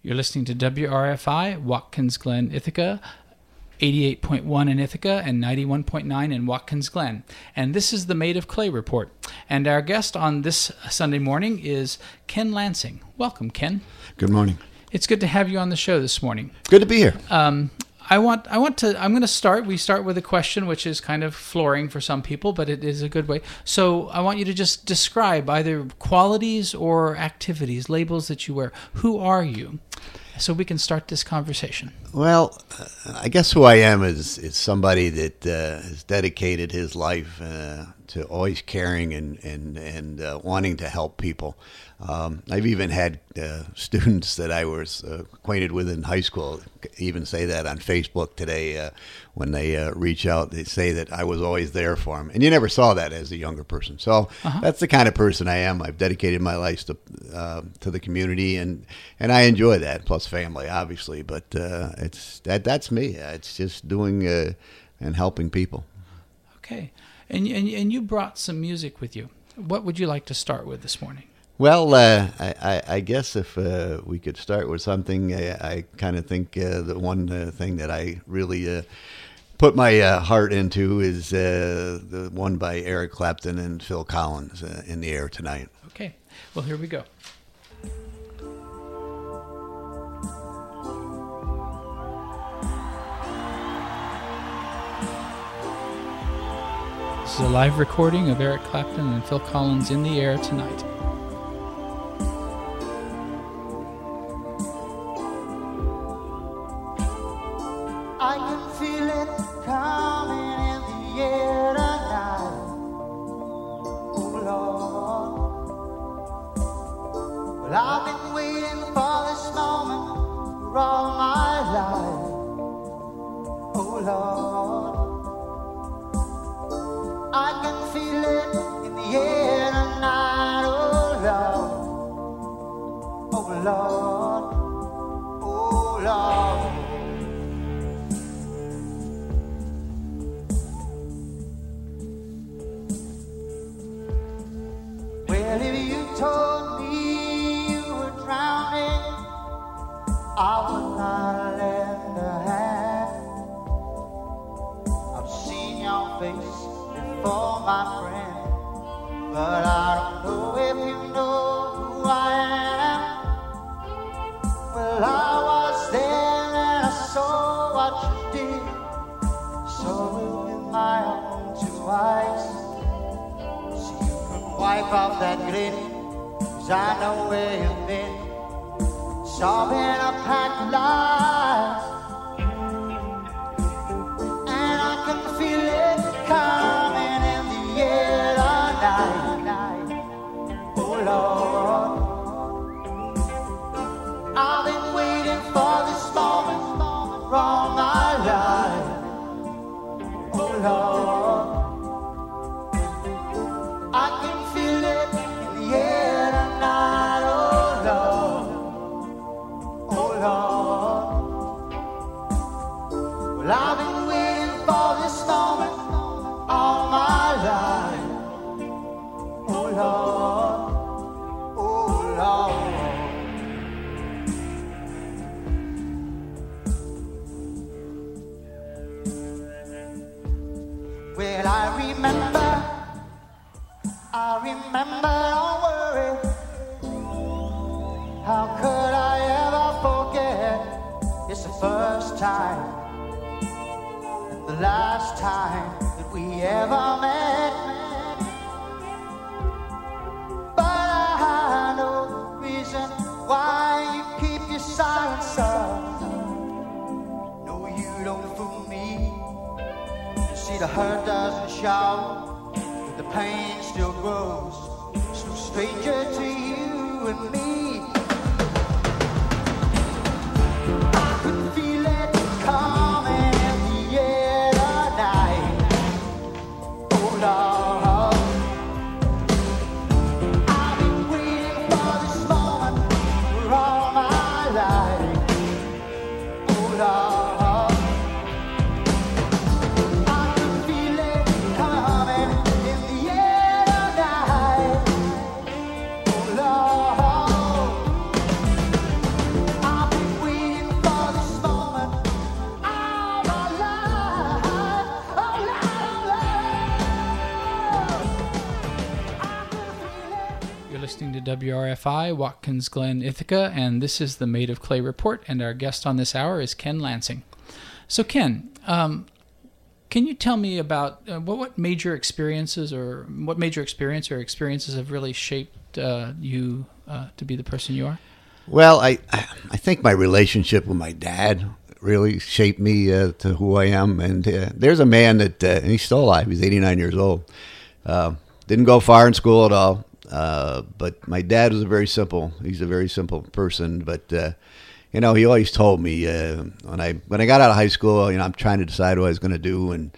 You're listening to WRFI, Watkins Glen, Ithaca, 88.1 in Ithaca and 91.9 in Watkins Glen. And this is the Made of Clay Report. And our guest on this Sunday morning is Ken Lansing. Welcome, Ken. Good morning. It's good to have you on the show this morning. Good to be here. I'm going to start. We start with a question which is kind of flooring for some people, but it is a good way. So I want you to just describe either qualities or activities, labels that you wear. Who are you? So we can start this conversation. Well, I guess who I am is somebody that has dedicated his life to always caring and wanting to help people. I've even had students that I was acquainted with in high school even say that on Facebook today when they reach out. They say that I was always there for them. And you never saw that as a younger person. So that's the kind of person I am. I've dedicated my life to the community, and I enjoy that, plus family, obviously. But that's me. It's just doing and helping people. Okay. And you brought some music with you. What would you like to start with this morning? Well, I guess if we could start with something, I kind of think the one thing that I really put my heart into is the one by Eric Clapton and Phil Collins, In the Air Tonight. Okay. Well, here we go. This is a live recording of Eric Clapton and Phil Collins' In the Air Tonight. I can feel it coming in the air tonight. Oh Lord. Well, I've been waiting for this moment for all my life. Oh Lord. I can feel it in the air tonight. Oh Lord. Oh Lord. Oh Lord. Well, if you told me you were drowning, I would not lend a hand. I've seen your face before, my friend, but I don't know if you know who I am. Well, I was there and I saw what you did, saw it with my own two eyes. Wipe off that grin, 'cause I know where you've been, solving a pack of lies. And I can feel it coming in the air tonight. Oh Lord, I've been waiting for this moment for all my life. Oh Lord, I can feel it in the air tonight. Oh Lord, oh Lord. Well, I've been waiting for this moment all my life. Oh Lord, oh Lord. Well, I remember, don't worry. How could I ever forget? It's the first time and the last time that we ever met. But I know the reason why you keep your silence, son. No, you don't fool me. You see, the hurt doesn't show, but the pain still grows. So stranger to you and me. I can feel it coming in the air tonight. Oh Lord, I've been waiting for this moment for all my life. Oh Lord, I can feel it coming in the air tonight. Oh Lord. WRFI, Watkins Glen, Ithaca, and this is the Made of Clay Report, and our guest on this hour is Ken Lansing. So Ken, can you tell me about what major experiences or experiences have really shaped you to be the person you are? Well, I think my relationship with my dad really shaped me to who I am. And there's a man that, and he's still alive, he's 89 years old. Didn't go far in school at all, but my dad was he's a very simple person. But, he always told me when I got out of high school, I'm trying to decide what I was going to do. And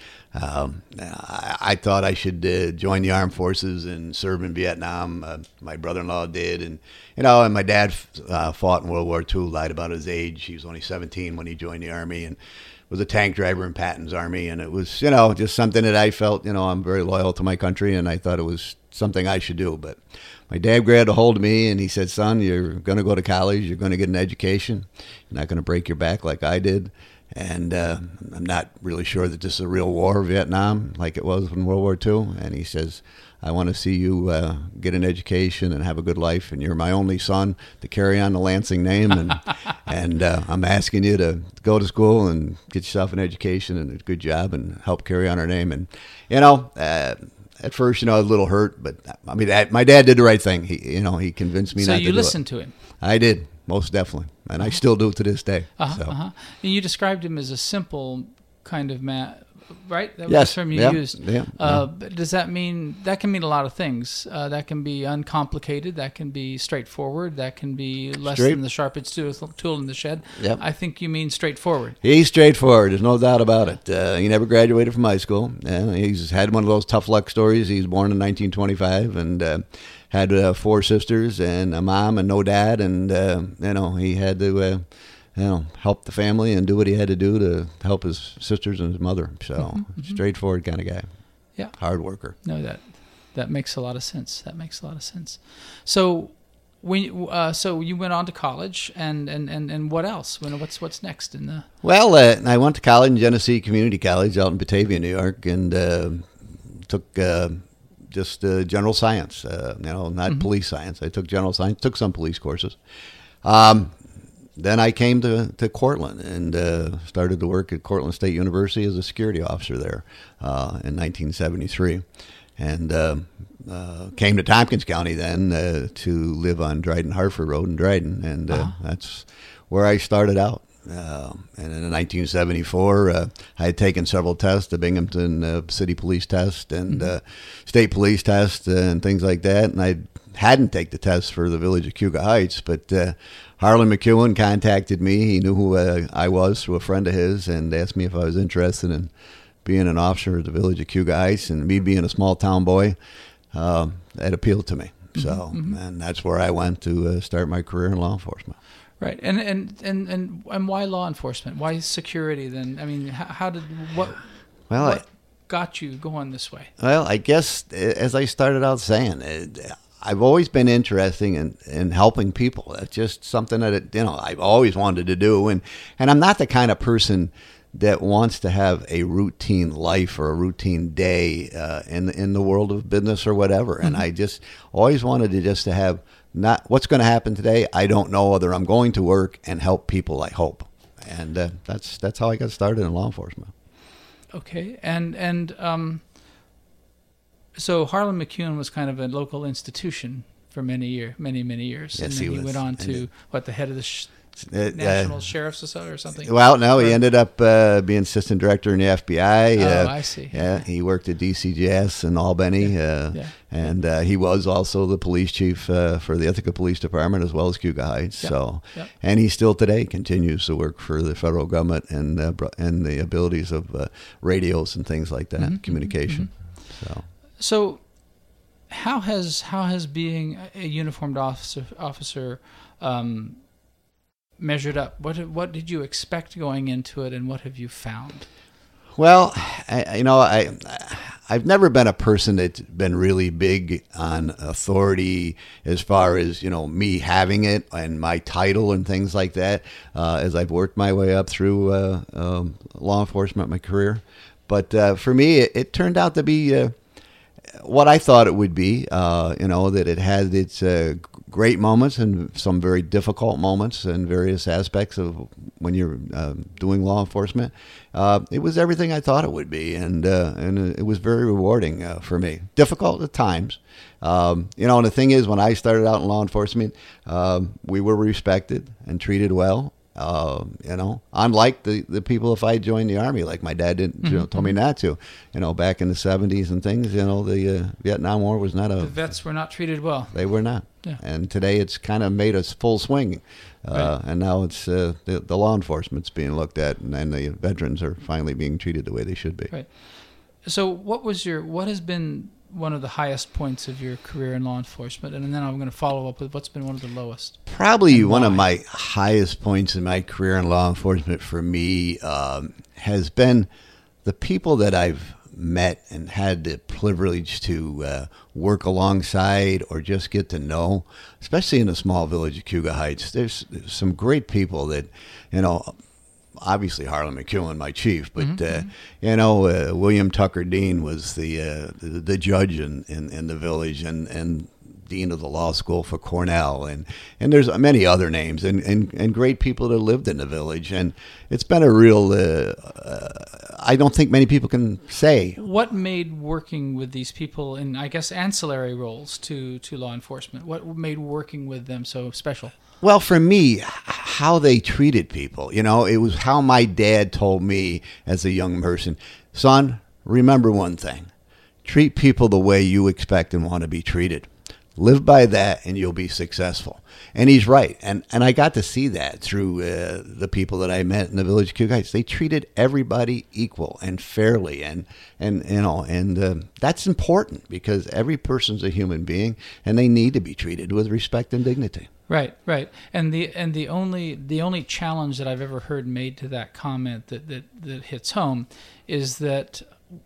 I thought I should join the armed forces and serve in Vietnam. My brother-in-law did. And my dad fought in World War II, lied about his age. He was only 17 when he joined the Army and was a tank driver in Patton's Army. And it was, just something that I felt, I'm very loyal to my country, and I thought it was something I should do. But my dad grabbed a hold of me and he said, son, you're going to go to college. You're going to get an education. You're not going to break your back like I did. And I'm not really sure that this is a real war, Vietnam, like it was in World War II. And he says, I want to see you get an education and have a good life. And you're my only son to carry on the Lansing name. And I'm asking you to go to school and get yourself an education and a good job and help carry on our name. And, at first, I was a little hurt, but I mean, my dad did the right thing. He convinced me not to do it. So you listened to him? I did, most definitely. And I still do to this day. And you described him as a simple kind of man, right? That was yes. the term you used. Yeah. But does that mean, that can mean a lot of things. That can be uncomplicated. That can be straightforward. That can be less than the sharpest tool in the shed. Yep. I think you mean straightforward. He's straightforward. There's no doubt about it. He never graduated from high school. He's had one of those tough luck stories. He was born in 1925 and had 4 sisters and a mom and no dad. And, he had to... help the family and do what he had to do to help his sisters and his mother. So, straightforward kind of guy. Yeah. Hard worker. No, that makes a lot of sense. So, so you went on to college, and what else? What's next in the? Well, I went to college in Genesee Community College out in Batavia, New York, and took just general science. Not police science. I took general science. Took some police courses. Then I came to Cortland and started to work at Cortland State University as a security officer there in 1973. And came to Tompkins County then to live on Dryden Hartford Road in Dryden. And that's where I started out. And in 1974, I had taken several tests, the Binghamton City Police test and State Police test and things like that. And I hadn't taken the test for the Village of Cayuga Heights, but Harlan McEwen contacted me. He knew who I was through a friend of his and asked me if I was interested in being an officer at the Village of Cayuga Heights. And me being a small town boy, that appealed to me. So, and that's where I went to start my career in law enforcement. Right, and why law enforcement? Why security? Then, I mean, what got you going this way? Well, I guess as I started out saying, I've always been interested in helping people. That's just something that I've always wanted to do, and I'm not the kind of person that wants to have a routine life or a routine day in the world of business or whatever. And I just always wanted to have not what's going to happen today. I don't know whether I'm going to work and help people. I hope, and that's how I got started in law enforcement. Okay, and so Harlan McEwen was kind of a local institution for many years. Yes, and then he was. Went on to the head of the National Sheriff's Society or something. Well, no, he ended up being assistant director in the FBI. I see. Yeah, he worked at DCJS in Albany, and he was also the police chief for the Ithaca Police Department as well as Cayuga Heights. And he still today continues to work for the federal government and the abilities of radios and things like that, communication. So, how has being a uniformed officer measured up? What did you expect going into it, and what have you found? Well, I've never been a person that's been really big on authority as far as me having it and my title and things like that. As I've worked my way up through law enforcement, my career, but for me, it turned out to be what I thought it would be. That it had its great moments and some very difficult moments in various aspects of when you're doing law enforcement. It was everything I thought it would be, and it was very rewarding for me. Difficult at times. And the thing is, when I started out in law enforcement, we were respected and treated well. Unlike the people if I joined the Army, like my dad didn't, told me not to, back in the 70s and things, the Vietnam War was not the vets were not treated well. They were not. Yeah. And today it's kind of made us full swing. Right. And now it's the law enforcement's being looked at, and the veterans are finally being treated the way they should be. Right. So what has been one of the highest points of your career in law enforcement? And then I'm going to follow up with what's been one of the lowest. Probably one of my highest points in my career in law enforcement for me has been the people that I've met and had the privilege to work alongside or just get to know, especially in the small village of Cayuga Heights. There's some great people that, obviously Harlan McEwen, my chief, but William Tucker Dean was the judge in the village and dean of the law school for Cornell, and there's many other names and great people that lived in the village, and it's been a real I don't think many people can say. What made working with these people in, I guess, ancillary roles to law enforcement, what made working with them so special? Well, for me, how they treated people. It was how my dad told me as a young person, son, remember one thing. Treat people the way you expect and want to be treated. Live by that and you'll be successful. And he's right. And I got to see that through the people that I met in the village of Cayuga Heights. They treated everybody equal and fairly. And that's important because every person's a human being and they need to be treated with respect and dignity. Right. And the only challenge that I've ever heard made to that comment that hits home is that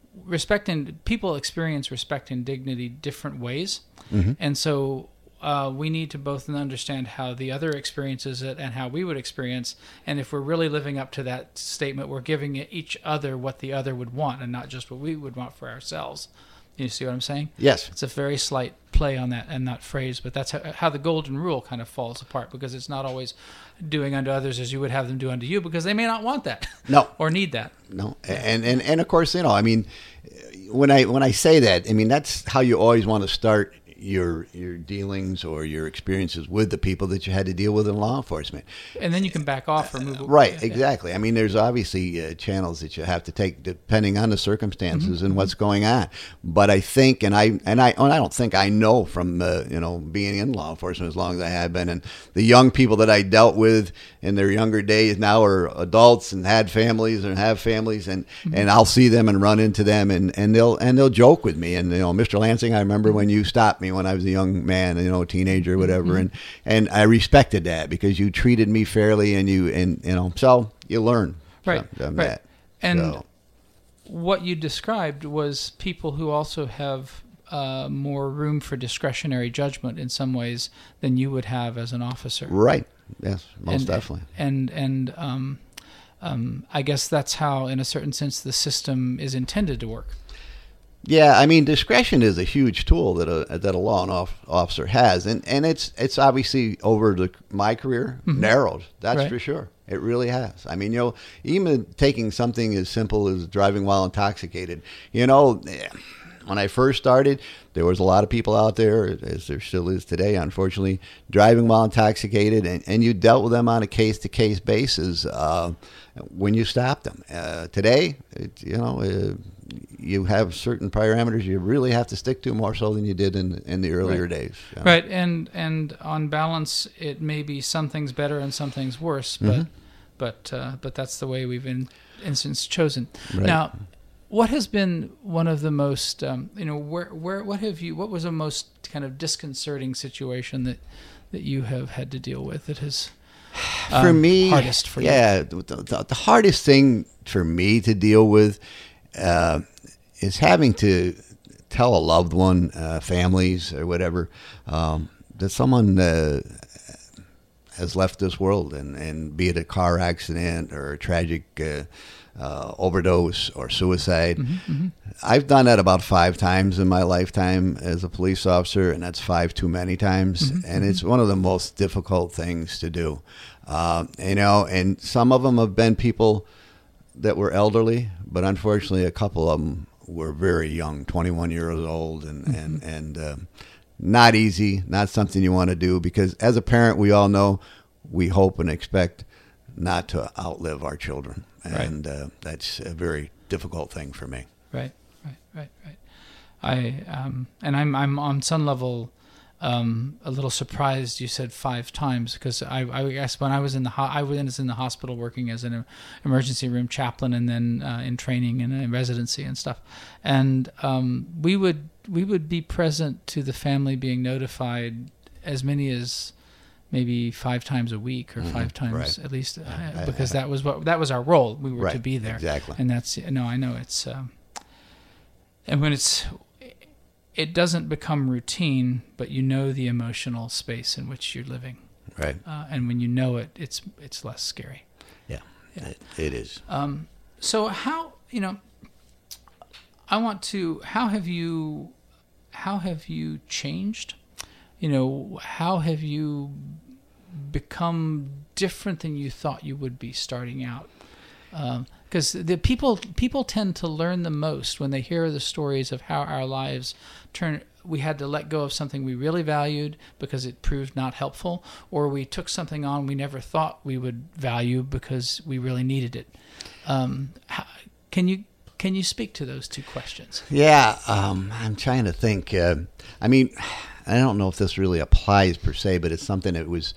people experience respect and dignity different ways. Mm-hmm. And so we need to both understand how the other experiences it and how we would experience. And if we're really living up to that statement, we're giving each other what the other would want and not just what we would want for ourselves. You see what I'm saying? Yes. It's a very slight play on that and that phrase, but that's how the golden rule kind of falls apart, because it's not always doing unto others as you would have them do unto you, because they may not want that. No. Or need that. No. And of course, when I say that, that's how you always want to start your dealings or your experiences with the people that you had to deal with in law enforcement. And then you can back off or move away. Right, exactly. There's obviously channels that you have to take depending on the circumstances and what's going on. But I think, and I don't think, I know from being in law enforcement as long as I have been, and the young people that I dealt with in their younger days now are adults and had families and have families, and I'll see them and run into them and they'll joke with me. And Mr. Lansing, I remember when you stopped me when I was a young man, a teenager, whatever, and I respected that because you treated me fairly, and so you learn from that. And what you described was people who also have more room for discretionary judgment in some ways than you would have as an officer. Right. Yes, most definitely. And I guess that's how, in a certain sense, the system is intended to work. Yeah, discretion is a huge tool that a law officer has, and it's obviously over my career narrowed. That's for sure. It really has. Even taking something as simple as driving while intoxicated. When I first started, there was a lot of people out there, as there still is today, unfortunately, driving while intoxicated, and you dealt with them on a case-to-case basis when you stopped them. Today, you have certain parameters you really have to stick to more so than you did in the earlier days. Right, and on balance, it may be some things better and some things worse, but that's the way we've in instance chosen. Right. Now, what has been one of the most, what was the most kind of disconcerting situation that you have had to deal with that has for me, hardest for you? Yeah, the hardest thing for me to deal with is having to tell a loved one, families or whatever, that someone has left this world, and be it a car accident or a tragic overdose or suicide. I've done that about 5 times in my lifetime as a police officer, and that's 5 too many times. And it's one of the most difficult things to do. And some of them have been people that were elderly, but unfortunately a couple of them were very young, 21 years old, and not easy, not something you want to do, because as a parent, we all know we hope and expect not to outlive our children. And that's a very difficult thing for me. Right. I'm on some level a little surprised you said 5 times, because I guess when I was in the hospital working as an emergency room chaplain, and then in training and in residency and stuff, and we would be present to the family being notified as many as maybe 5 times a week, or 5 times at least, because that was our role. We were to be there. Exactly. And that's, I know it's, and when it doesn't become routine, but you know the emotional space in which you're living. Right. And when you know it, it's less scary. Yeah. It is. So how how have you changed? How have you become different than you thought you would be starting out? Because the people tend to learn the most when they hear the stories of how our lives we had to let go of something we really valued because it proved not helpful, or we took something on we never thought we would value because we really needed it. Can you speak to those 2 questions? Yeah, I'm trying to think. I mean, I don't know if this really applies per se, but it's something that was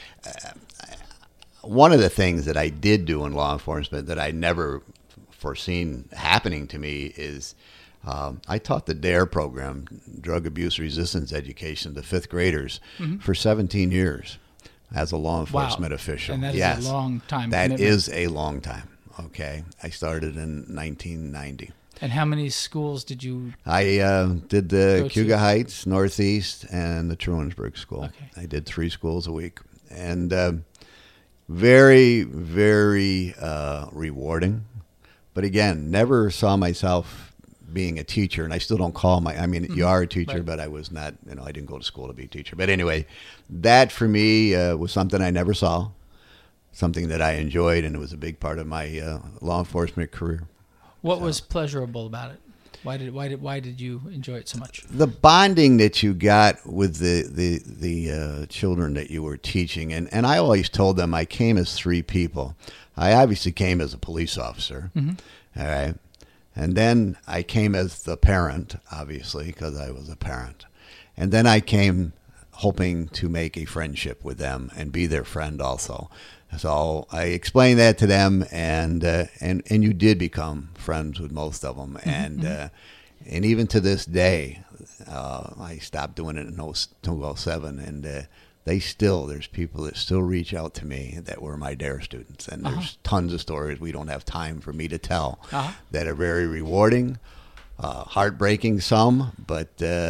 one of the things that I did do in law enforcement that I never foreseen happening to me is I taught the DARE program, Drug Abuse Resistance Education, to 5th graders for 17 years as a law enforcement official. And that is a long time. That is a long time. Okay. I started in 1990. And how many schools did you? I did the Cayuga Heights, Northeast, and the Trumansburg School. Okay. I did 3 schools a week. And very, very rewarding. But again, never saw myself being a teacher, and I still don't call you are a teacher, but I was not, I didn't go to school to be a teacher. But anyway, that for me was something I never saw, something that I enjoyed, and it was a big part of my law enforcement career. What was pleasurable about it? Why did you enjoy it so much? The bonding that you got with the children that you were teaching, and I always told them I came as 3 people. I obviously came as a police officer, all right, and then I came as the parent, obviously, because I was a parent, and then I came hoping to make a friendship with them and be their friend also. So I explained that to them, and you did become friends with most of them, and even to this day, I stopped doing it in 2007, and there's people that still reach out to me that were my DARE students, and there's tons of stories we don't have time for me to tell that are very rewarding. Heartbreaking some, but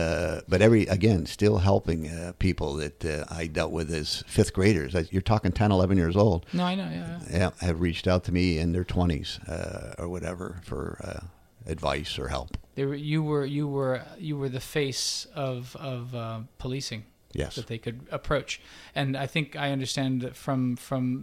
still helping people that I dealt with as 5th graders. You're talking 10, 11 years old. No, I know, yeah. Have reached out to me in their 20s or whatever for advice or help. You were the face of policing. Yes. That they could approach, and I think I understand that from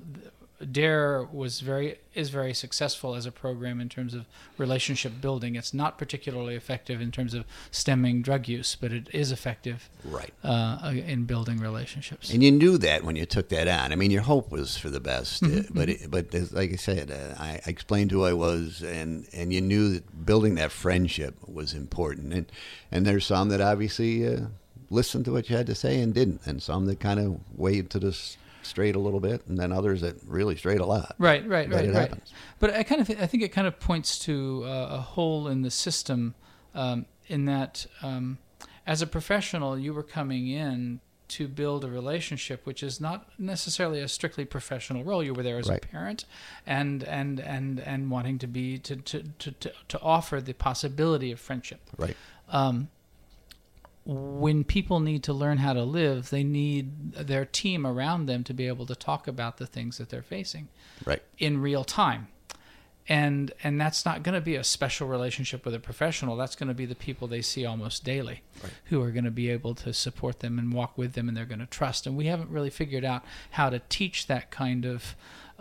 DARE is very successful as a program in terms of relationship building. It's not particularly effective in terms of stemming drug use, but it is effective in building relationships. And you knew that when you took that on. I mean, your hope was for the best, but like I said, I explained who I was, and you knew that building that friendship was important. And there's some that obviously listened to what you had to say and didn't, and some that kind of waved to this straight a little bit, and then others that really strayed a lot. Right. Happens. But I think it kind of points to a hole in the system, in that as a professional, you were coming in to build a relationship, which is not necessarily a strictly professional role. You were there as a parent, and wanting to offer the possibility of friendship. Right. when people need to learn how to live, they need their team around them to be able to talk about the things that they're facing Right. in real time. And that's not going to be a special relationship with a professional. That's going to be the people they see almost daily, Right. who are going to be able to support them and walk with them, and they're going to trust. And we haven't really figured out how to teach that kind of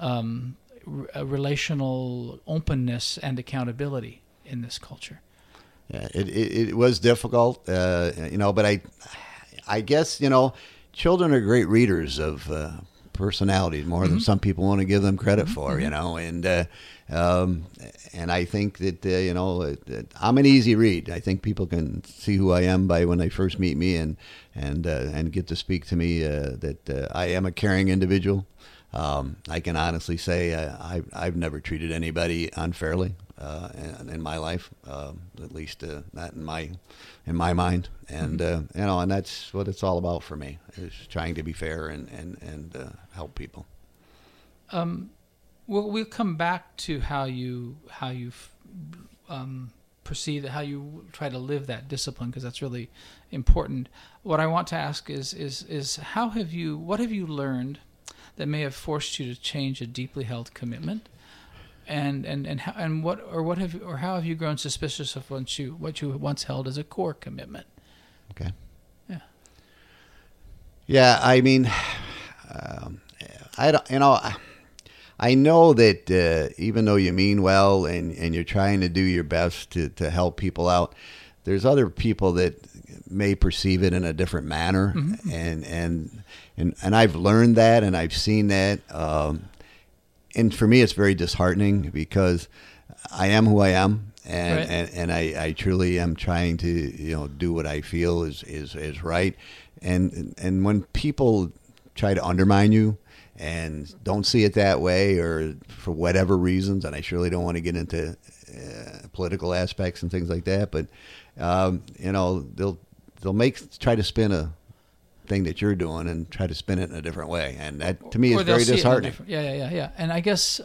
relational openness and accountability in this culture. Yeah, it was difficult, but I guess, children are great readers of personalities more than some people want to give them credit for, and I think that, I'm an easy read. I think people can see who I am by when they first meet me and get to speak to me, that I am a caring individual. I can honestly say I've never treated anybody unfairly in my life, at least not in my mind, and and that's what it's all about for me, is trying to be fair and help people. We'll come back to how you proceed, how you try to live that discipline, because that's really important. What I want to ask is what have you learned that may have forced you to change a deeply held commitment, and how have you grown suspicious of what you once held as a core commitment? Okay. Yeah. Yeah, I mean, I don't, I know that even though you mean well and you're trying to do your best to help people out, there's other people that may perceive it in a different manner, and I've learned that, and I've seen that, and for me it's very disheartening, because I am who I am, and I truly am trying to do what I feel is right, and when people try to undermine you and don't see it that way, or for whatever reasons, and I surely don't want to get into political aspects and things like that, but they'll try to spin a thing that you're doing and try to spin it in a different way, and that to me is very disheartening. Yeah. And I guess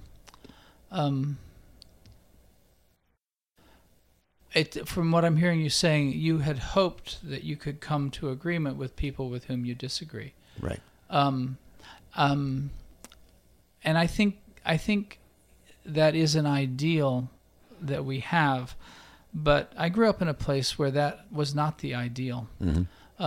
from what I'm hearing you saying, you had hoped that you could come to agreement with people with whom you disagree. Right. And I think that is an ideal that we have, but I grew up in a place where that was not the ideal. Mm-hmm.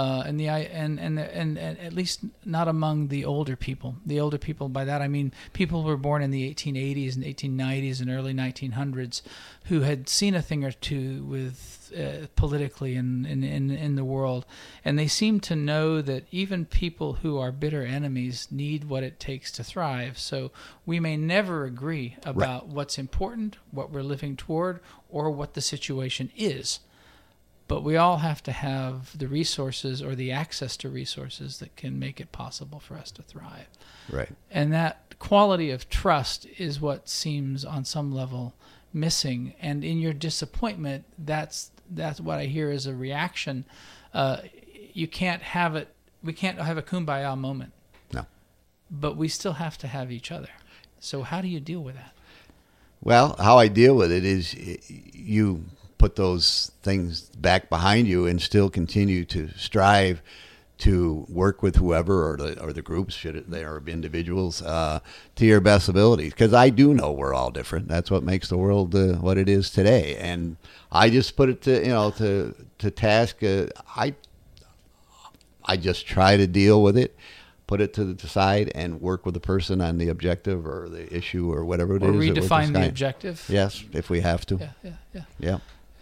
And at least not among the older people. The older people, by that I mean people who were born in the 1880s and 1890s and early 1900s, who had seen a thing or two with politically in the world, and they seem to know that even people who are bitter enemies need what it takes to thrive. So we may never agree about what's important, what we're living toward, or what the situation is. But we all have to have the resources or the access to resources that can make it possible for us to thrive. Right. And that quality of trust is what seems on some level missing. And in your disappointment, that's what I hear as a reaction. You can't have it. We can't have a kumbaya moment. No. But we still have to have each other. So how do you deal with that? Well, how I deal with it is you put those things back behind you and still continue to strive to work with whoever or the groups, should they are individuals, to your best ability. Because I do know we're all different. That's what makes the world what it is today. And I just put it to task. I just try to deal with it, put it to the side, and work with the person on the objective or the issue or whatever it is. Or redefine the objective. Yes, if we have to. Yeah.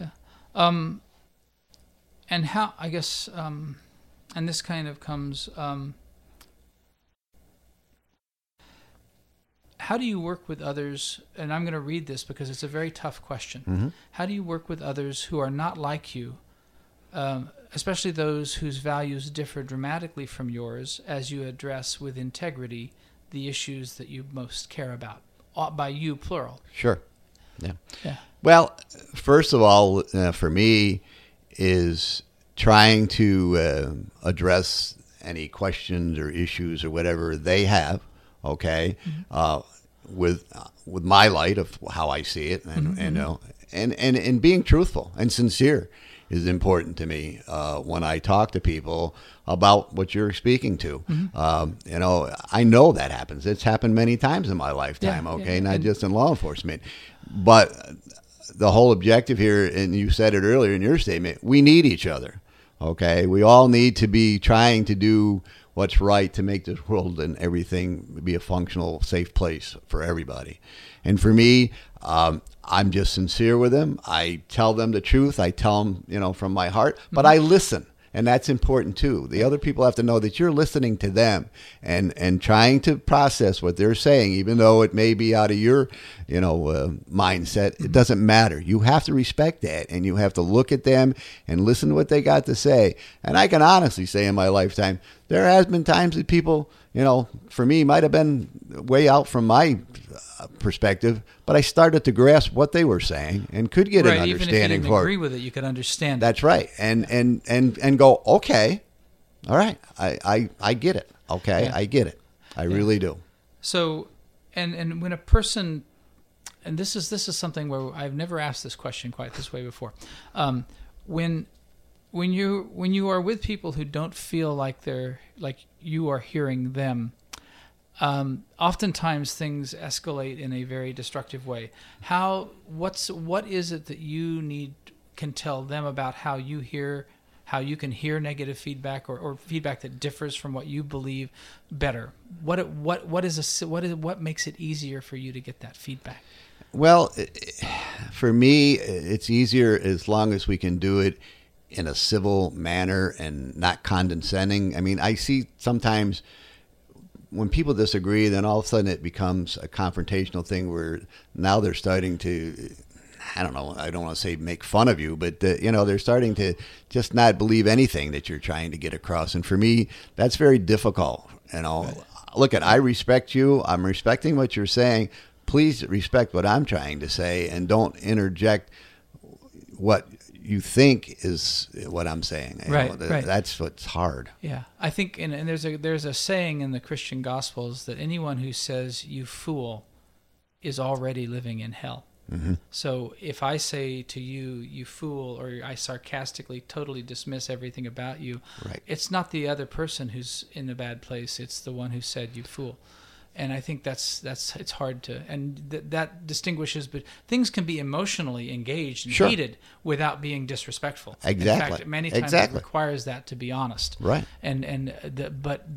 And how, I guess, and this kind of comes, how do you work with others? And I'm going to read this because it's a very tough question. Mm-hmm. How do you work with others who are not like you, especially those whose values differ dramatically from yours, as you address with integrity the issues that you most care about? By you, plural. Sure. Yeah. Well, first of all, for me, is trying to address any questions or issues or whatever they have, okay, with my light of how I see it, and and being truthful and sincere, is important to me when I talk to people about what you're speaking to. You know, I know that happens. It's happened many times in my lifetime, not just in law enforcement. But the whole objective here, and you said it earlier in your statement, we need each other, okay? We all need to be trying to do what's right to make this world and everything be a functional, safe place for everybody. And for me, I'm just sincere with them. I tell them the truth. I tell them, you know, from my heart, but I listen. And that's important too. The other people have to know that you're listening to them and trying to process what they're saying, even though it may be out of your, you know, mindset. It doesn't matter. You have to respect that, and you have to look at them and listen to what they got to say. And I can honestly say in my lifetime, there has been times that people, you know, for me, might have been way out from my perspective, but I started to grasp what they were saying and could get an understanding even if you didn't for agree with it, you could understand. That's right, and go, okay, all right, I get it. Okay, I get it. I really do. So, and when a person, and this is something where I've never asked this question quite this way before, when you are with people who don't feel like you are hearing them, oftentimes things escalate in a very destructive way. What is it that you can tell them about how you can hear negative feedback or feedback that differs from what you believe better? What makes it easier for you to get that feedback? Well, for me, it's easier as long as we can do it in a civil manner and not condescending. I mean, I see sometimes when people disagree, then all of a sudden it becomes a confrontational thing where now they're starting to, I don't know, I don't want to say make fun of you, but you know, they're starting to just not believe anything that you're trying to get across. And for me, that's very difficult. You know, right. Look, I respect you. I'm respecting what you're saying. Please respect what I'm trying to say, and don't interject what you think is what I'm saying. Right. That's what's hard. Yeah, I think, and there's a saying in the Christian Gospels that anyone who says "you fool" is already living in hell. Mm-hmm. So if I say to you, "you fool," or I sarcastically totally dismiss everything about you, right. It's not the other person who's in a bad place. It's the one who said "you fool." And I think that's it's hard to, and that distinguishes, but things can be emotionally engaged and sure. heated without being disrespectful. Exactly. In fact, many times it requires that to be honest. Right. But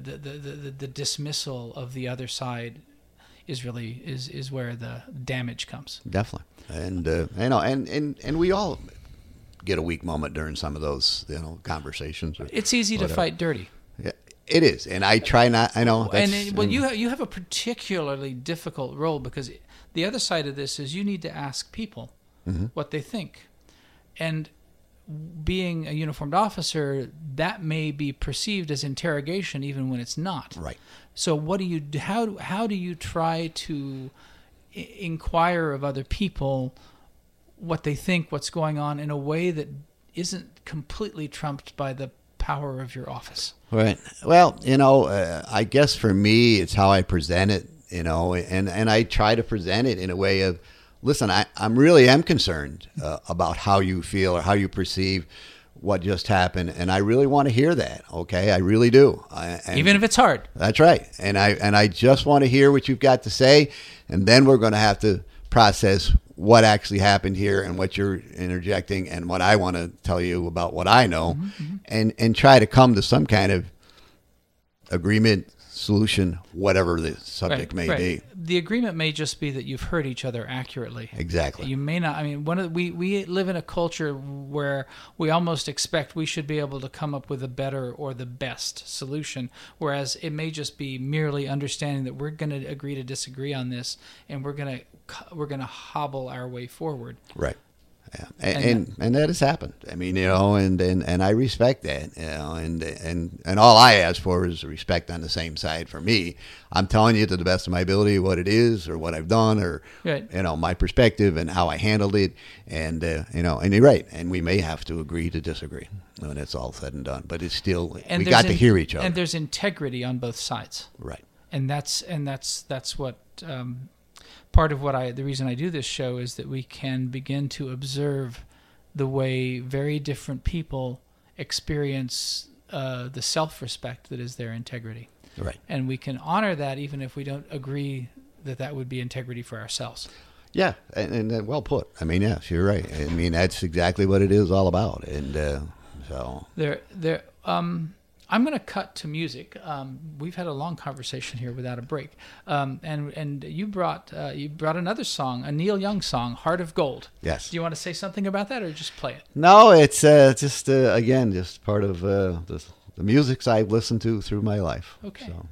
the dismissal of the other side is really is where the damage comes. Definitely. And you know, and we all get a weak moment during some of those, you know, conversations. It's easy to fight dirty. Yeah. It is, and I try not. I know. You have a particularly difficult role, because the other side of this is you need to ask people mm-hmm. what they think, and being a uniformed officer, that may be perceived as interrogation even when it's not. Right. So what do you do? How do you try to inquire of other people what they think, what's going on, in a way that isn't completely trumped by the power of your office? Right. Well, you know, I guess for me, it's how I present it, you know, and I try to present it in a way of, listen, I'm really concerned about how you feel or how you perceive what just happened, and I really want to hear that. Okay, I really do. Even if it's hard. That's right. And I just want to hear what you've got to say, and then we're going to have to process what actually happened here and what you're interjecting and what I want to tell you about what I know, mm-hmm. and try to come to some kind of agreement, solution, whatever the subject may be. The agreement may just be that you've heard each other accurately. Exactly. You may not. I mean, we live in a culture where we almost expect we should be able to come up with a better or the best solution, whereas it may just be merely understanding that we're going to agree to disagree on this, and we're going to hobble our way forward. Right. Yeah. And that has happened. I mean, you know, and I respect that, you know, and all I ask for is respect on the same side. For me, I'm telling you to the best of my ability what it is or what I've done or, right. you know, my perspective and how I handled it. And, you know, and you're right. And we may have to agree to disagree when it's all said and done. But it's still, we got to hear each other. And there's integrity on both sides. Right. And that's what... part of the reason I do this show is that we can begin to observe the way very different people experience the self-respect that is their integrity. Right. And we can honor that even if we don't agree that that would be integrity for ourselves. Yeah, and well put. I mean, yes, you're right. I mean, that's exactly what it is all about. And so I'm going to cut to music. We've had a long conversation here without a break. And you brought another song, a Neil Young song, "Heart of Gold." Yes. Do you want to say something about that, or just play it? No, it's just again just part of the music I've listened to through my life. Okay. So.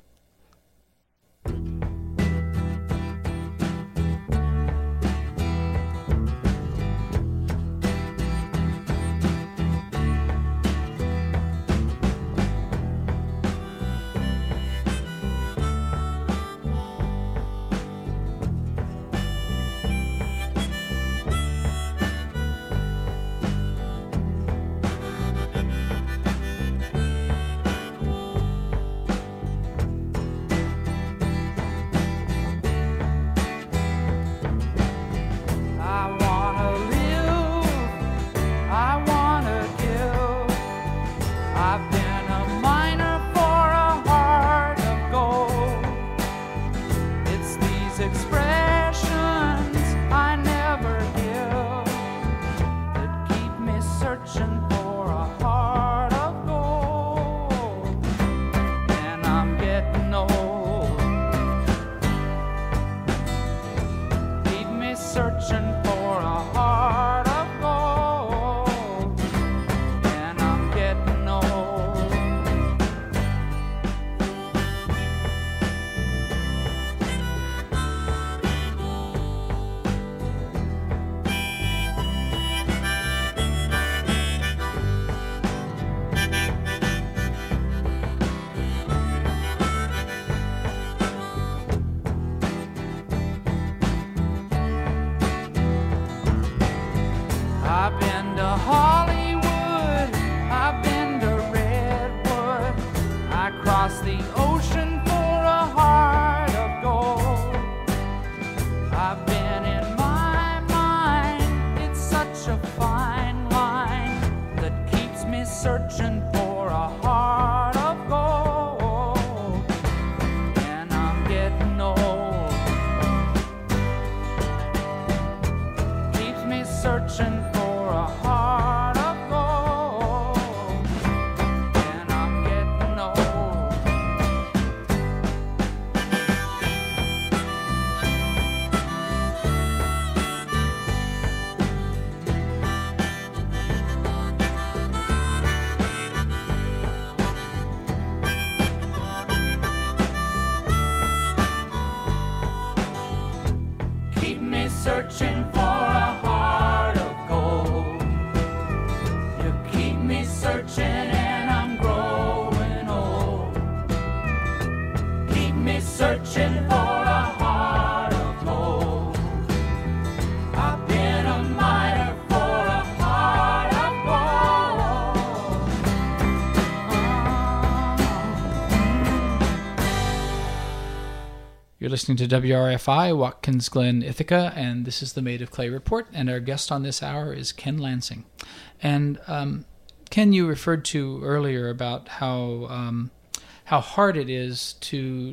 Searching for a heart of gold. You keep me searching and I'm growing old. Keep me searching for a heart of gold. I've been a miner for a heart of gold. You're listening to WRFI, Watkins Glen, Ithaca, and this is the Made of Clay Report, and our guest on this hour is Ken Lansing. And Ken, you referred to earlier about how hard it is to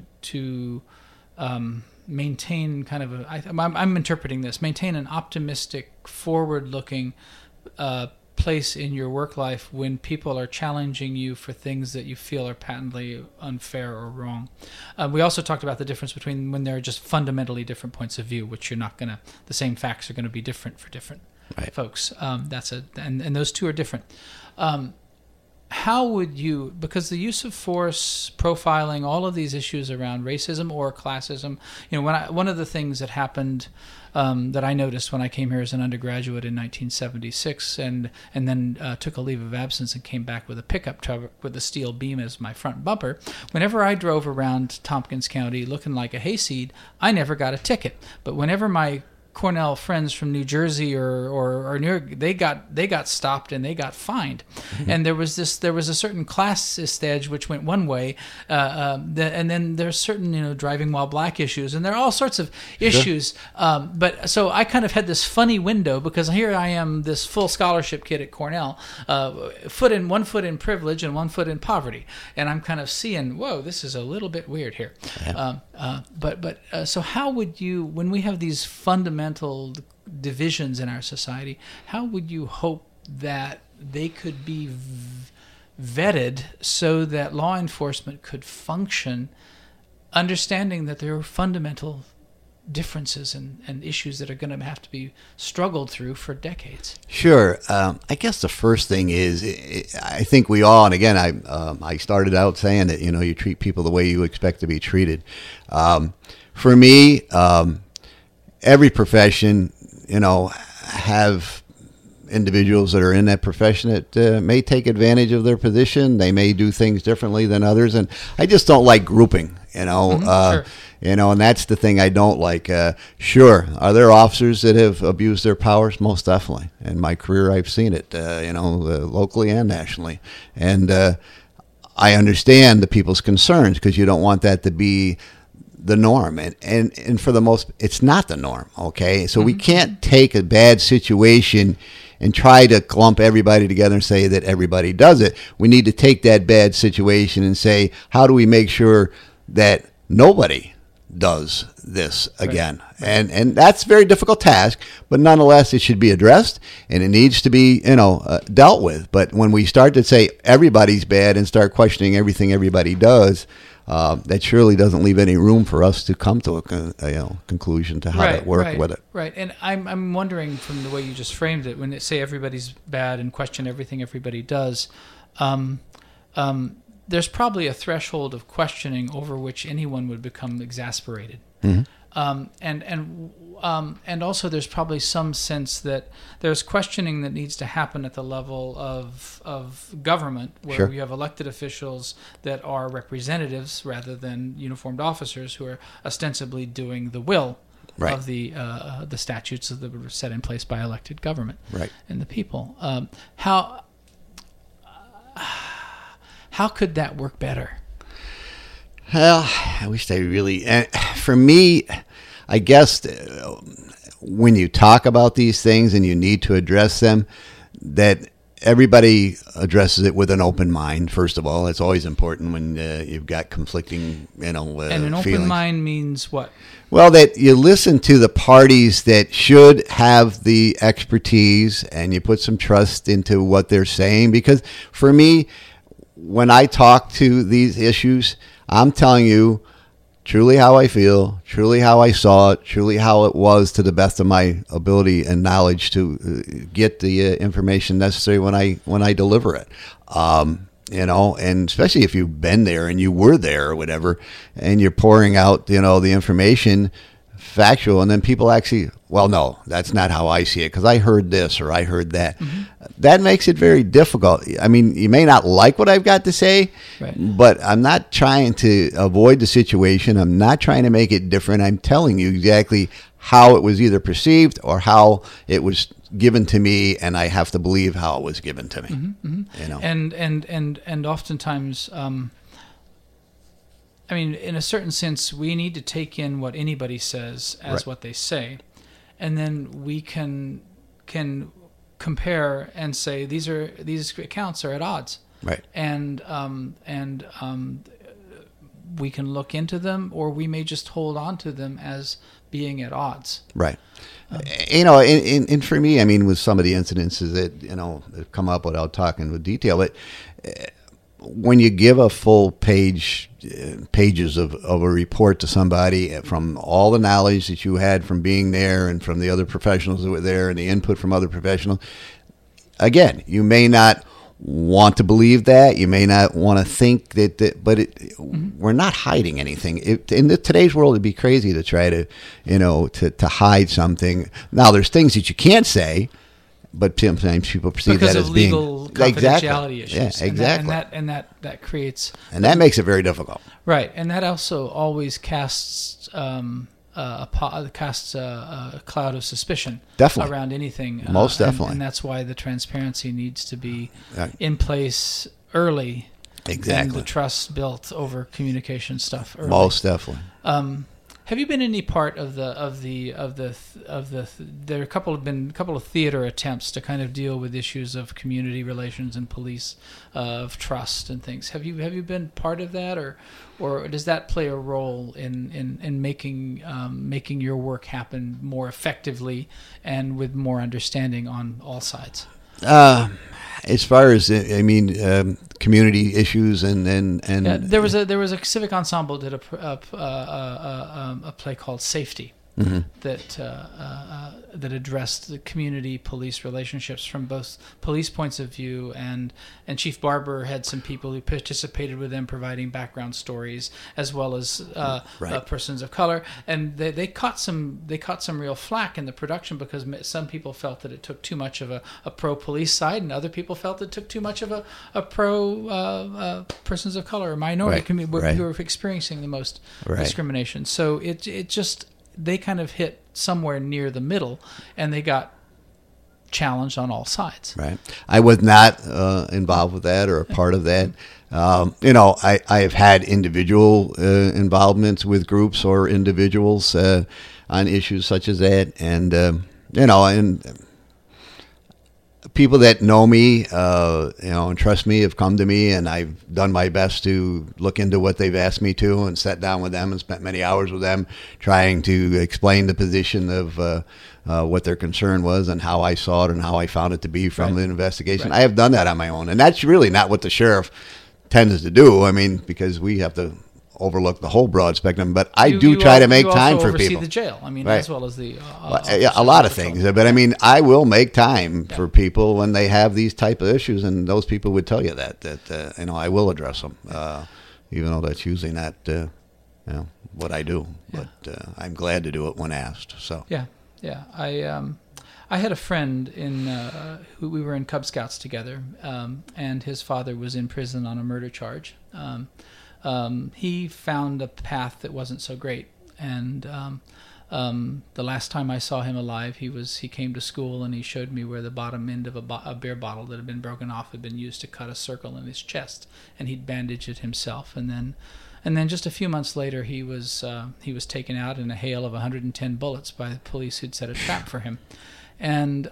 maintain kind of I'm interpreting this, maintain an optimistic, forward-looking place in your work life when people are challenging you for things that you feel are patently unfair or wrong. We also talked about the difference between when there are just fundamentally different points of view, which you're not going to, the same facts are going to be different for different folks. And those two are different. How would you, because the use of force, profiling, all of these issues around racism or classism, one of the things that happened that I noticed when I came here as an undergraduate in 1976 and then took a leave of absence and came back with a pickup truck with a steel beam as my front bumper, whenever I drove around Tompkins County looking like a hayseed, I never got a ticket. But whenever my Cornell friends from New Jersey or New York, they got stopped and they got fined, and there was a certain classist edge which went one way, and then there's certain driving while black issues, and there are all sorts of issues. But so I kind of had this funny window because here I am, this full scholarship kid at Cornell, one foot in privilege and 1 foot in poverty, and I'm kind of seeing, whoa, this is a little bit weird here. Yeah. So how would you, when we have these fundamental divisions in our society, how would you hope that they could be vetted so that law enforcement could function, understanding that there are fundamental differences and issues that are going to have to be struggled through for decades? Sure. I guess the first thing is, I think we all, and again, I started out saying that, you treat people the way you expect to be treated. For me, every profession, have individuals that are in that profession that may take advantage of their position. They may do things differently than others. And I just don't like grouping, Sure. And that's the thing I don't like. Sure, are there officers that have abused their powers? Most definitely. In my career, I've seen it, locally and nationally. And I understand the people's concerns because you don't want that to be the norm. And for the most, it's not the norm, okay? So we can't take a bad situation and try to clump everybody together and say that everybody does it. We need to take that bad situation and say, how do we make sure that nobody does this again? Right. And that's a very difficult task, but nonetheless, it should be addressed and it needs to be, dealt with. But when we start to say everybody's bad and start questioning everything everybody does, that surely doesn't leave any room for us to come to a conclusion to how to work with it. Right, and I'm wondering from the way you just framed it, when they say everybody's bad and question everything everybody does, there's probably a threshold of questioning over which anyone would become exasperated. Mm-hmm. And also there's probably some sense that there's questioning that needs to happen at the level of government, where Sure. you have elected officials that are representatives rather than uniformed officers who are ostensibly doing the will Right. of the statutes that were set in place by elected government Right. and the people. How could that work better? Well, I wish they really. For me, I guess when you talk about these things and you need to address them, that everybody addresses it with an open mind. First of all, it's always important when you've got conflicting, And an open feelings. mind means what? Well, that you listen to the parties that should have the expertise and you put some trust into what they're saying. Because for me, when I talk to these issues, I'm telling you truly how I feel, truly how I saw it, truly how it was to the best of my ability and knowledge to get the information necessary when I deliver it. And especially if you've been there and you were there or whatever, and you're pouring out, the information factual, and then people actually, well, no, that's not how I see it because I heard this or I heard that. Mm-hmm. That makes it very difficult. I mean, you may not like what I've got to say, right. but I'm not trying to avoid the situation. I'm not trying to make it different. I'm telling you exactly how it was either perceived or how it was given to me, and I have to believe how it was given to me. Mm-hmm, mm-hmm. And oftentimes, I mean, in a certain sense, we need to take in what anybody says as Right. what they say, and then we can compare and say these accounts are at odds, Right. and we can look into them, or we may just hold on to them as being at odds. Right. And for me, I mean, with some of the incidences that, have come up without talking with detail, but when you give a full pages of a report to somebody from all the knowledge that you had from being there and from the other professionals that were there and the input from other professionals, again, you may not want to believe that. You may not want to think that but Mm-hmm. we're not hiding anything. In today's world, it'd be crazy to try to, to hide something. Now, there's things that you can't say, but sometimes people perceive because that of as legal being confidentiality issues. Yeah, exactly. And that creates, and that makes it very difficult. right, and that also always casts casts a cloud of suspicion Definitely. around anything. Most definitely. And that's why the transparency needs to be Right. in place early. Exactly. And the trust built over communication stuff early. Most definitely. Have you been any part of the there are a couple of theater attempts to kind of deal with issues of community relations and police, of trust and things. Have you been part of that, or does that play a role in making your work happen more effectively and with more understanding on all sides? As far as community issues and Yeah, there was a civic ensemble did a play called Safety. Mm-hmm. That addressed the community police relationships from both police points of view, and Chief Barber had some people who participated with them providing background stories as well as Right. persons of color, and they caught some real flack in the production because some people felt that it took too much of a pro police side, and other people felt it took too much of a pro persons of color or minority Right. community Right. who were experiencing the most Right. discrimination. So it just they kind of hit somewhere near the middle, and they got challenged on all sides. Right. I was not involved with that or a part of that. I have had individual involvements with groups or individuals on issues such as that, and people that know me, and trust me, have come to me, and I've done my best to look into what they've asked me to, and sat down with them and spent many hours with them trying to explain the position of what their concern was and how I saw it and how I found it to be from Right. an investigation. Right. I have done that on my own, and that's really not what the sheriff tends to do. I mean, because we have to overlook the whole broad spectrum, but I do try to make time for oversee people. the jail. I mean, Right. as well as the Yeah, a lot of officers things, patrol. but I mean, I will make time Yeah. for people when they have these type of issues, and those people would tell you that I will address them, even though that's usually not what I do. Yeah. But I'm glad to do it when asked. So Yeah. I had a friend who we were in Cub Scouts together, and his father was in prison on a murder charge. He found a path that wasn't so great, and the last time I saw him alive, he came to school and he showed me where the bottom end of a beer bottle that had been broken off had been used to cut a circle in his chest, and he'd bandaged it himself. And then just a few months later, he was taken out in a hail of 110 bullets by the police who'd set a trap for him. And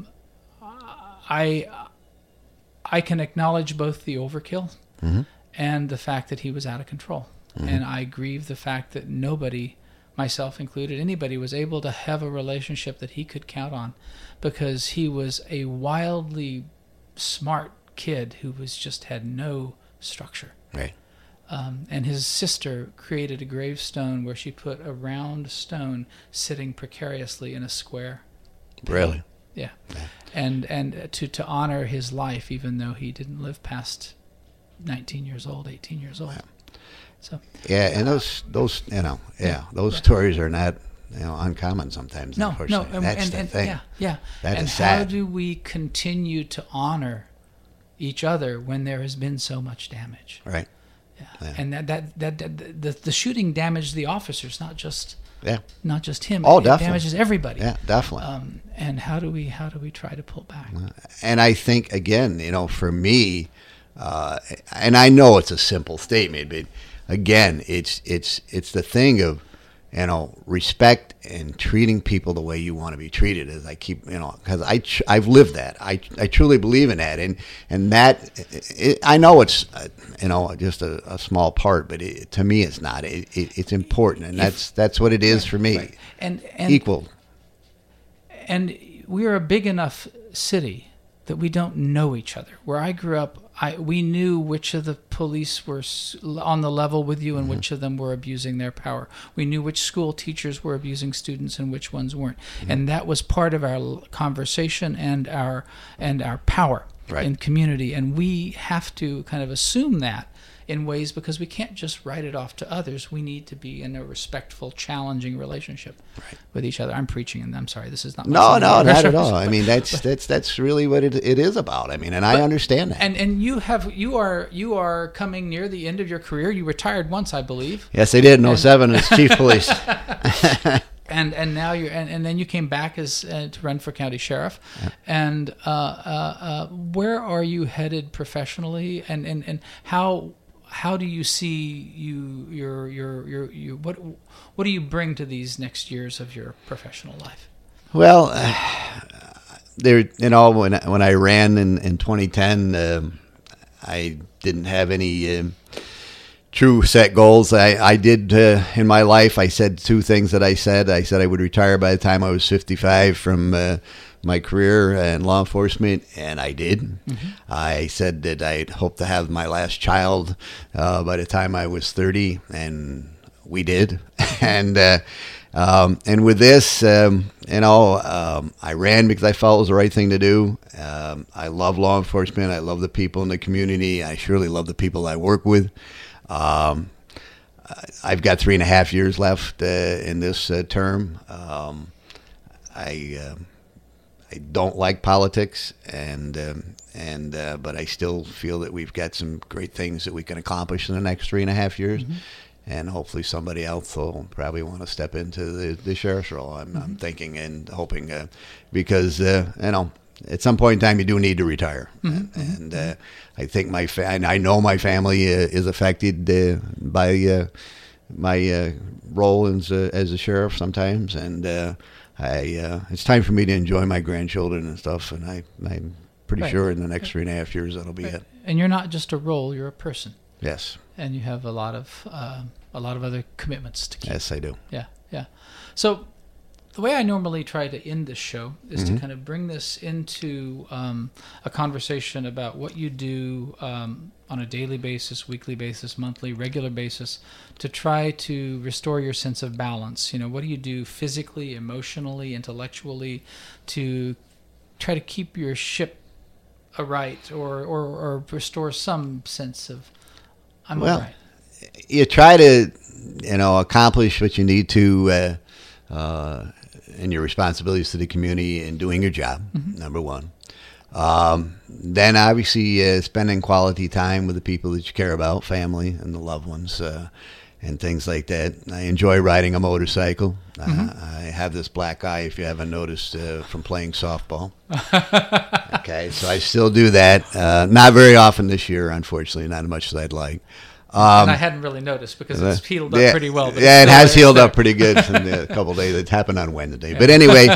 I can acknowledge both the overkill and the fact that he was out of control. And I grieve the fact that nobody, myself included, anybody was able to have a relationship that he could count on, because he was a wildly smart kid who just had no structure. right, And his sister created a gravestone where she put a round stone sitting precariously in a square. really, Yeah. And to honor his life, even though he didn't live past 19 years old, 18 years old. So yeah, and those stories are not uncommon sometimes. no, unfortunately. That's the thing. Yeah. That And is how sad. do we continue to honor each other when there has been so much damage? Right. Yeah. And the shooting damaged the officers, not just him. Oh, it definitely. damages everybody. Yeah, definitely. And how do we try to pull back? And I think, again, for me, and I know it's a simple statement, but again, it's the thing of, respect and treating people the way you want to be treated. As I keep, because I've lived that. I truly believe in that, and that I know it's just a small part, but to me it's not. It's important, and that's what it is for me. Right. And Equal. And we're a big enough city that we don't know each other. Where I grew up, we knew which of the police were on the level with you and which of them were abusing their power. We knew which school teachers were abusing students and which ones weren't. And that was part of our conversation and our power Right. in community. And we have to kind of assume that in ways, because we can't just write it off to others. We need to be in a respectful, challenging relationship with each other. I'm preaching, and I'm sorry, this is not. No, not at all. I mean, that's really what it is about. I mean, and I understand that. And you are coming near the end of your career. You retired once, I believe. Yes, they did in 07 as chief police. And now and then you came back as to run for county sheriff, and where are you headed professionally, and how do you see your what do you bring to these next years of your professional life? Well, when I ran in 2010, I didn't have any true set goals. I did in my life. I said two things that I said. I said I would retire by the time I was 55 from my career in law enforcement, and I did. Mm-hmm. I said that I'd hope to have my last child by the time I was 30, and we did. And with this, I ran because I felt it was the right thing to do. I love law enforcement. I love the people in the community. I surely love the people I work with. I've got 3.5 years left in this term. I don't like politics, but I still feel that we've got some great things that we can accomplish in the next 3.5 years. Mm-hmm. And hopefully somebody else will probably want to step into the sheriff's role. I'm thinking and hoping because at some point in time you do need to retire, and I think I know my family is affected by my role as a sheriff sometimes, and it's time for me to enjoy my grandchildren and stuff. And I'm pretty sure in the next 3.5 years that'll be it. And you're not just a role; you're a person. Yes. And you have a lot of other commitments to keep. Yes, I do. Yeah. So the way I normally try to end this show is to kind of bring this into a conversation about what you do on a daily basis, weekly basis, monthly, regular basis to try to restore your sense of balance. What do you do physically, emotionally, intellectually to try to keep your ship aright or restore some sense of all right. You try to, accomplish what you need to in your responsibilities to the community and doing your job, number one. Then obviously spending quality time with the people that you care about, family and the loved ones, and things like that. I enjoy riding a motorcycle. I have this black eye, if you haven't noticed, from playing softball. Okay, so I still do that. Not very often this year, unfortunately, not as much as I'd like. And I hadn't really noticed because it's healed up pretty well. But it has healed up pretty good in a couple of days. It happened on Wednesday. Yeah. But anyway,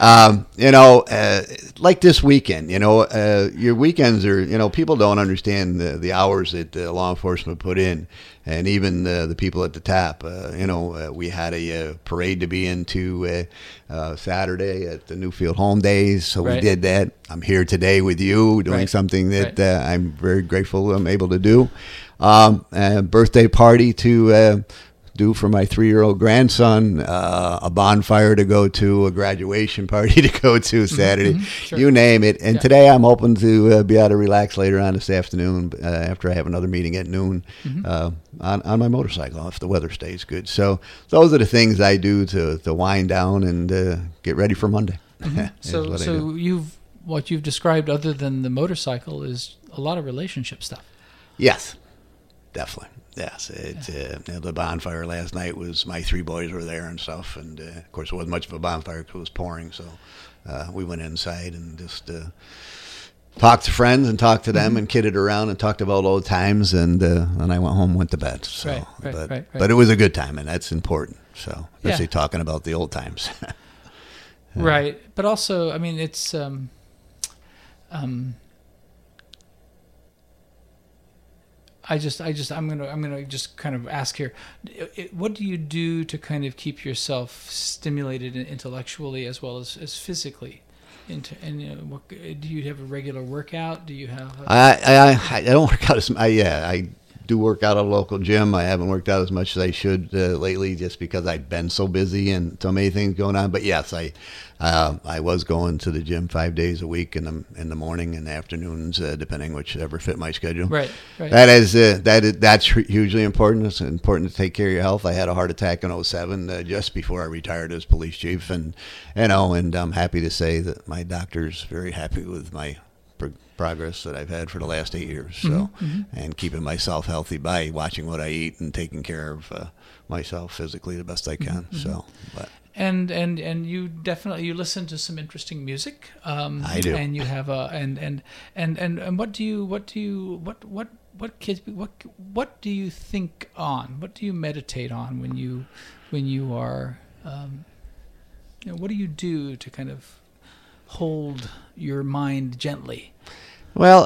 like this weekend, your weekends are, people don't understand the hours that law enforcement put in. And even the people at the tap, we had a parade to be into Saturday at the Newfield Home Days, so we did that. I'm here today with you doing something that I'm very grateful I'm able to do. A birthday party to do for my 3-year-old grandson, a bonfire to go to, a graduation party to go to Saturday, sure. You name it. And today I'm hoping to be able to relax later on this afternoon after I have another meeting at noon on my motorcycle if the weather stays good. So those are the things I do to wind down and get ready for Monday. So what you've described other than the motorcycle is a lot of relationship stuff. Yes, definitely. Yes, the bonfire last night was my 3 boys were there and stuff, and of course it wasn't much of a bonfire because it was pouring, so we went inside and just talked to friends and talked to them and kidded around and talked about old times, and I went home and went to bed. So, but it was a good time, and that's important. So especially talking about the old times. Right, but also, I mean, it's I'm gonna just kind of ask here, what do you do to kind of keep yourself stimulated intellectually as well as physically? Do you have a regular workout? Do you have? I don't work out as I do work out at a local gym. I haven't worked out as much as I should lately, just because I've been so busy and so many things going on. But yes, I was going to the gym 5 days a week in the morning and the afternoons, depending whichever fit my schedule. Right. That's hugely important. It's important to take care of your health. I had a heart attack in 2007, just before I retired as police chief, and I'm happy to say that my doctor's very happy with my progress that I've had for the last 8 years. So, and keeping myself healthy by watching what I eat and taking care of myself physically the best I can. So, but. And you definitely listen to some interesting music. I do. And you have a and what do you think on? What do you meditate on when you are what do you do to kind of hold your mind gently? Well,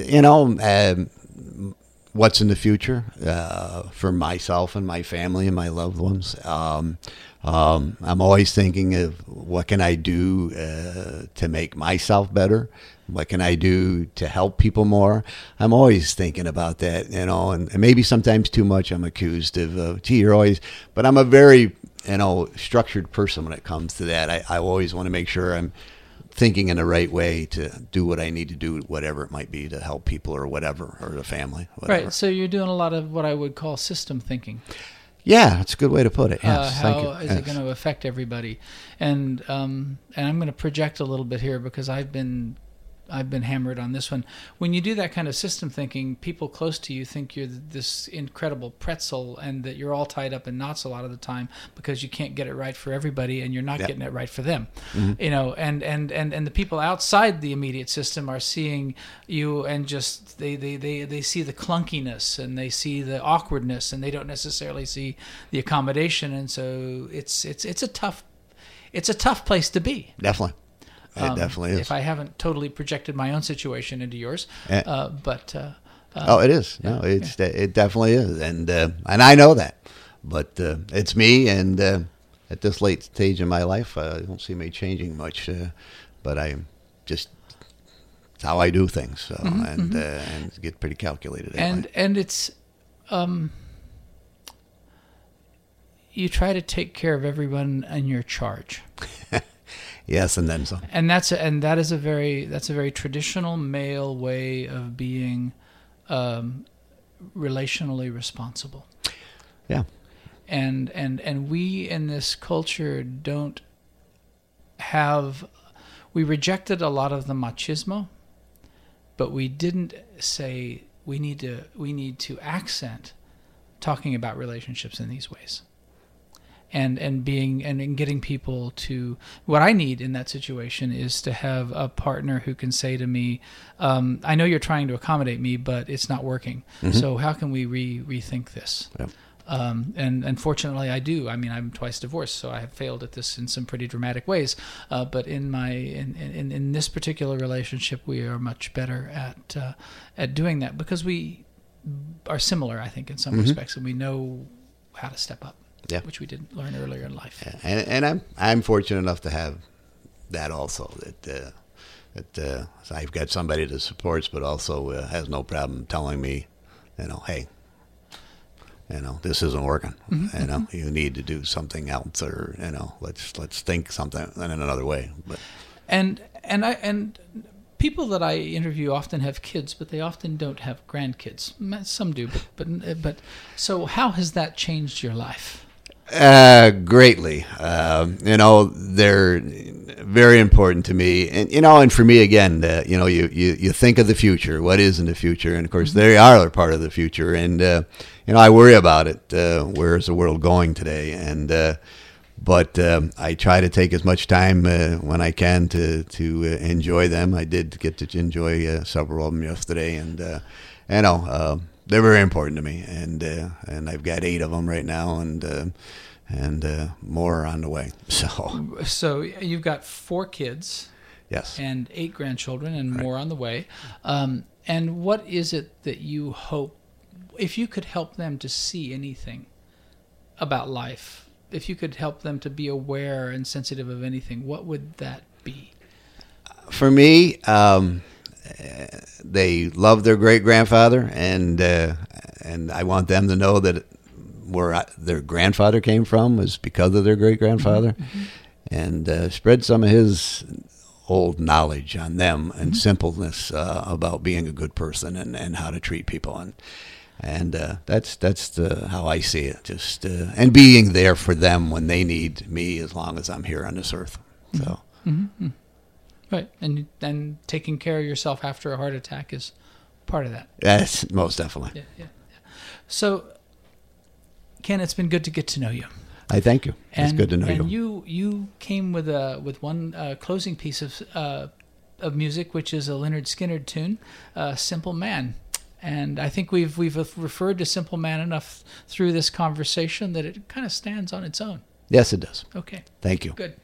what's in the future for myself and my family and my loved ones. I'm always thinking of what can I do to make myself better? What can I do to help people more? I'm always thinking about that, and maybe sometimes too much. I'm accused of, gee, you're always, but I'm a very, structured person when it comes to that. I always want to make sure I'm thinking in the right way to do what I need to do, whatever it might be, to help people or whatever, or the family. Whatever. Right. So you're doing a lot of what I would call system thinking. Yeah, that's a good way to put it. Yes, thank you. How is it going to affect everybody? And I'm going to project a little bit here because I've been hammered on this one. When you do that kind of system thinking, people close to you think you're this incredible pretzel and that you're all tied up in knots a lot of the time because you can't get it right for everybody and you're not getting it right for them. And the people outside the immediate system are seeing you and just they see the clunkiness and they see the awkwardness and they don't necessarily see the accommodation, and so it's a tough place to be. Definitely. It definitely is. If I haven't totally projected my own situation into yours, but it is. No, it definitely is, and I know that, but it's me, and at this late stage in my life, I don't see me changing much, but I'm just it's how I do things, so and get pretty calculated. And it's you try to take care of everyone in your charge. Yes, and then some. And that's a very traditional male way of being relationally responsible. Yeah. And we in this culture we rejected a lot of the machismo, but we didn't say we need to accent talking about relationships in these ways. And getting people to, what I need in that situation is to have a partner who can say to me, I know you're trying to accommodate me, but it's not working. So how can we rethink this? Yep. And unfortunately I do. I mean, I'm twice divorced, so I have failed at this in some pretty dramatic ways. But in this particular relationship, we are much better at doing that because we are similar, I think, in some respects, and we know how to step up. Yeah. Which we didn't learn earlier in life. Yeah. And I'm fortunate enough to have that also, that I've got somebody that supports, but also has no problem telling me, hey, this isn't working. You need to do something else, or let's think something in another way. But and people that I interview often have kids, but they often don't have grandkids. Some do, but so how has that changed your life? Greatly. They're very important to me, and for me again, you think of the future, what is in the future, and of course they are a part of the future, and I worry about it. Where is the world going today? And but I try to take as much time when I can to enjoy them. I did get to enjoy several of them yesterday, and they're very important to me, and I've got 8 of them right now, and more are on the way. So you've got 4 kids, yes, and 8 grandchildren, and more on the way. And what is it that you hope, if you could help them to see anything about life, if you could help them to be aware and sensitive of anything, what would that be? For me, they love their great-grandfather, and I want them to know that where their grandfather came from was because of their great-grandfather, and spread some of his old knowledge on them and simpleness about being a good person and how to treat people, and that's how I see it. Just and being there for them when they need me, as long as I'm here on this earth. So. Right, and taking care of yourself after a heart attack is part of that. Yes, most definitely. Yeah. So, Ken, it's been good to get to know you. I thank you. It's good to know and you. you came with one closing piece of music, which is a Leonard Skinner tune, "Simple Man." And I think we've referred to Simple Man enough through this conversation that it kind of stands on its own. Yes, it does. Okay. Thank you. Good.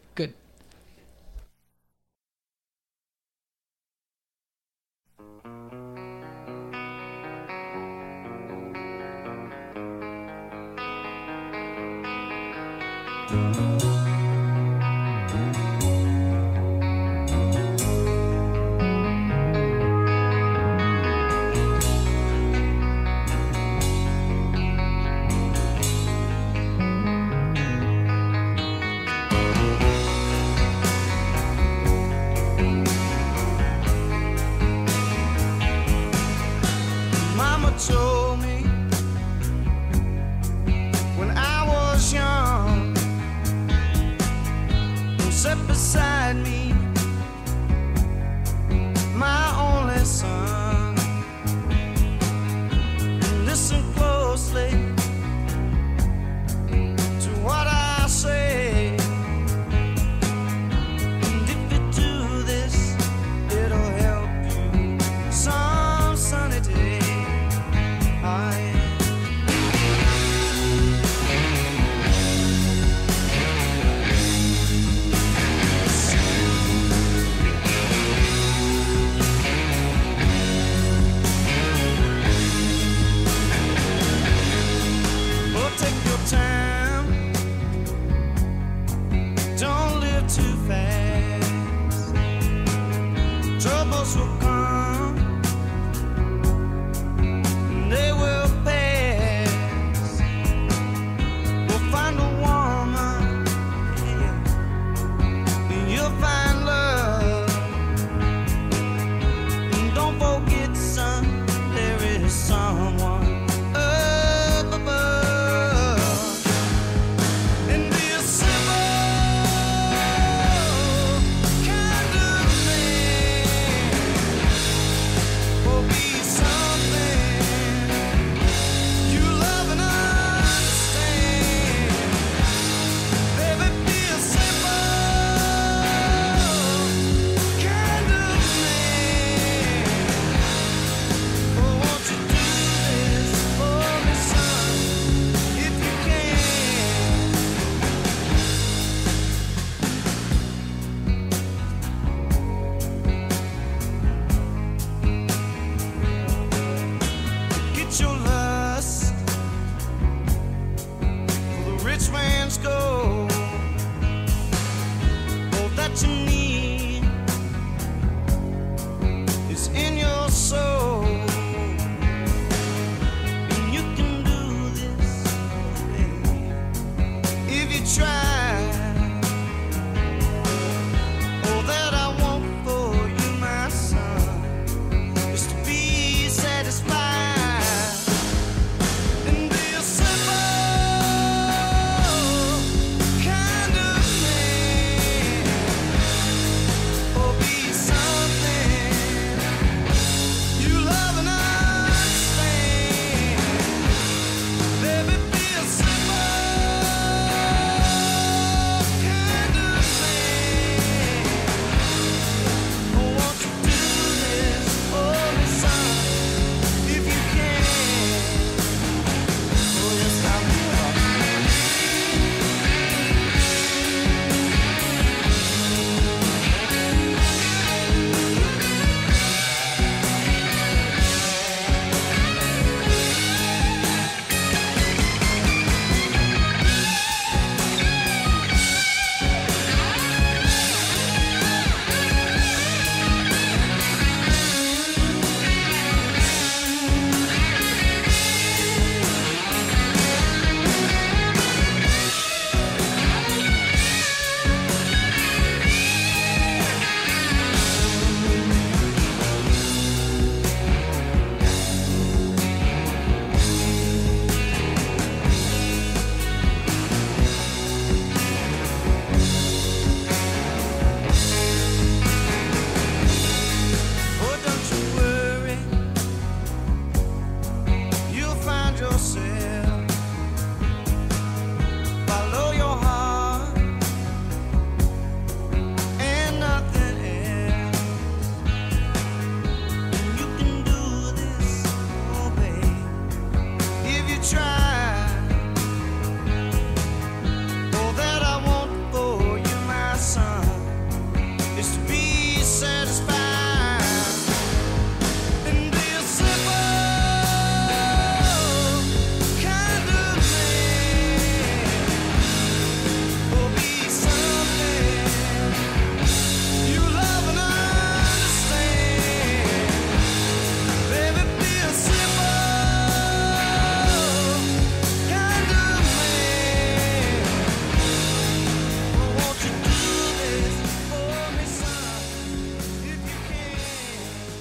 Mama told me when I was young, sat beside me